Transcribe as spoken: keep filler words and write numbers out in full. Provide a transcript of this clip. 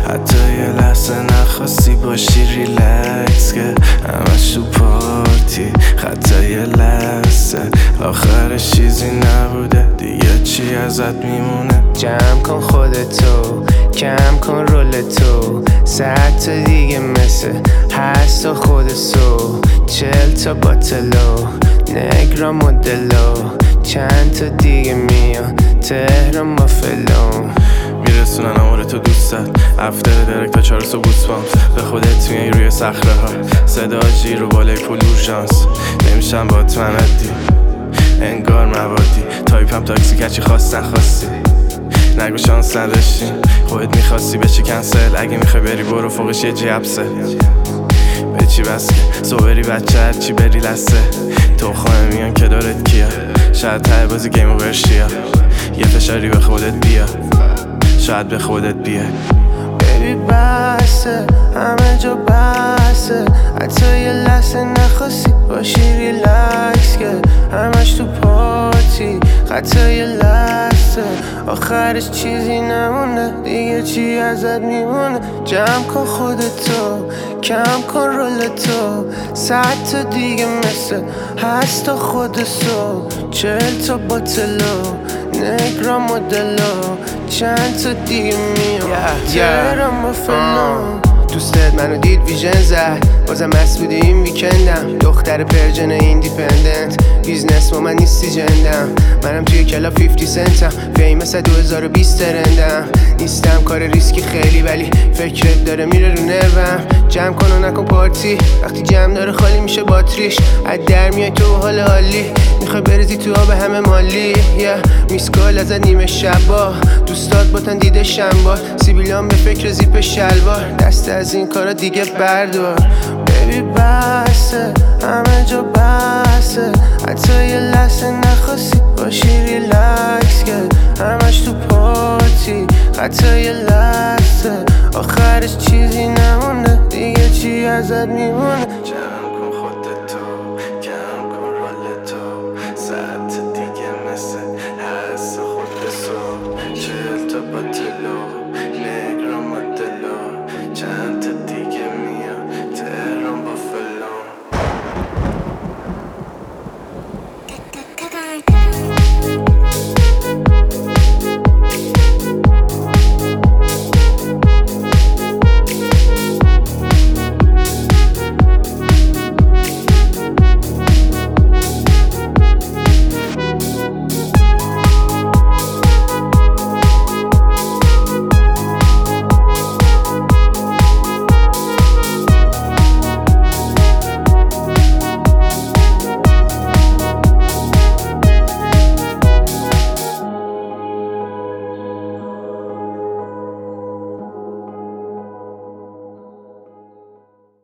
حتی یه لحظه نخواستی باشی ریلکس که همش تو پارتی حتی یه لحظه آخرش چیزی نبوده دیگه چی ازت میمونه. جمع کن خودتو، کم کن رول تو، صد تا دیگه مثل هست و خود سو، چل تا باتلو نگرا مدلو، چند تا دیگه میان تهران با فلون میرسونن آمار تو دوستت افتر درک تا چهار سو بوس پامس به خودت میای روی صخره ها صدا جیر رو بالای پول اورژانس نمیشم با تو مندی انگار موادی تایپم تاکسی کچی خواست نخواستی نگو شانس نداشتی خودت میخواستی بچی کنسل اگه میخوای بری برو فوقش یه جیبسه به چی بس که سو بری بچه هرچی بری لسه تو خانه میان که دارت کیا شاید ته بازی گیم اوور شیا یه فشاری به خودت بیا شاید به خودت بیا بیبی بسه همه جا بسه حتی یه لحظه نخواستی باشی ریلکس که همش تو پارتی حتی یه لحظه آخرش چیزی نمونه دیگه چی ازت میمونه. جمع کن خودتو کم کن رول تو صد تا دیگه مثل هست تا خود سو چل تا باتلو نگرا مدلو چند تا دیگه میام تهران با فلون. دوستت منو دید ویژن زد بازم مست بوده این ویکندم دختر پرژن ایندیپندنت بیزنس با من نیستی جندم منم توی کلا پنجاه سنتم فیمس دو هزار و بیست ترندم نیستم کار ریسکی خیلی ولی فکرت داره میره رو نروم. جمع کن و نکن پارتی وقتی جمع داره خالی میشه باتریش از در میای تو حال عالی میخوای بریزی تو آب همه مالی yeah. میسکال ازت نیمه شبا دوستات باتن دیده شنبار سیبیلان به فکر زیپ شلوار دست از این کارا دیگه بردار. بیبی بسه همه جا بسه حتی یه لحظه نخواستی باشی ریلکس که همش تو پارتی حتی یه لحظه آخرش چیزی نمونه دیگه چی ازت میمونه.